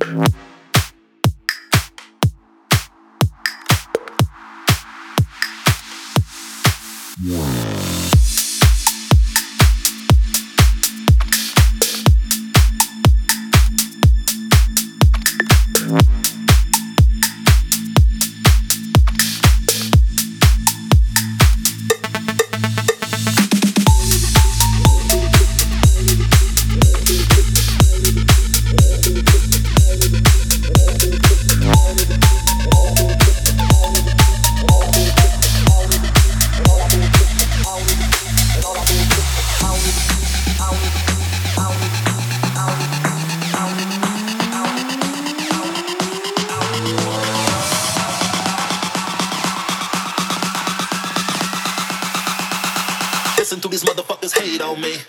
Listen to these motherfuckers hate on me.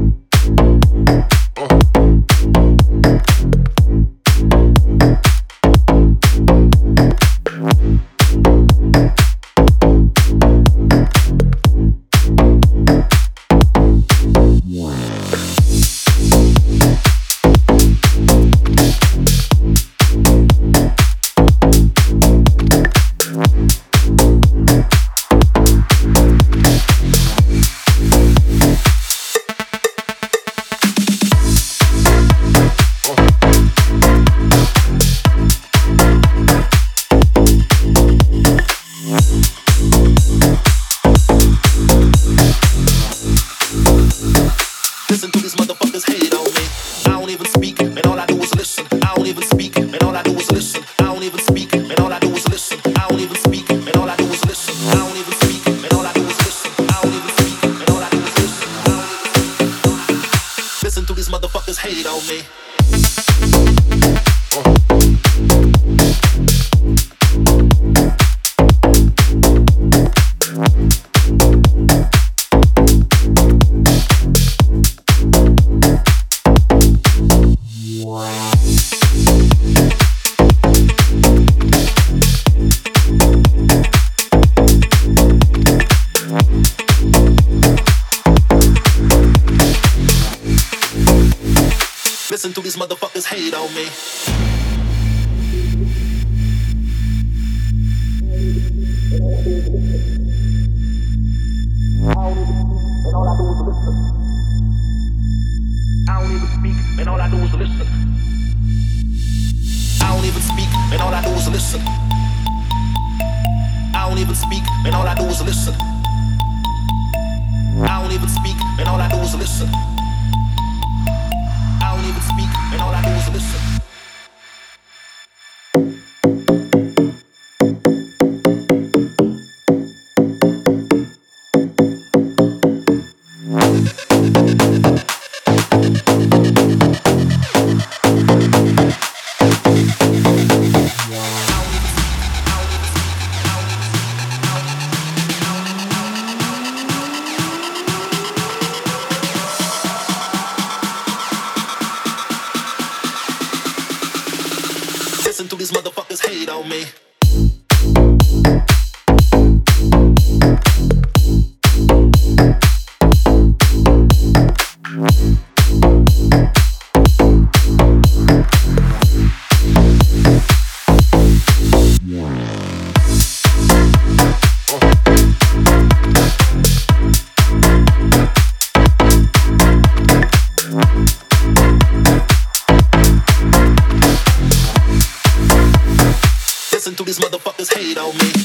Listen to these motherfuckers hate on me. I don't even speak, and all I do is listen. I don't even speak, and all I do is listen. I don't even speak, and all I do is listen. I don't even speak, and all I do is listen. I don't even speak, and all I do is listen. I don't even speak, and all I do is listen. Listen to these motherfuckers hate on me. Listen to these motherfuckers hate on me. And all I do is listen. I don't even speak, and all I do is listen. I don't even speak, and all I do is listen. I don't even speak, and all I do is listen. I don't even speak, and all I do is listen. I don't even speak, and all I do is listen. Listen to these motherfuckers hate on me. Listen to these motherfuckers hate on me.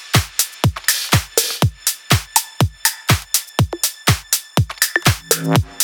Right.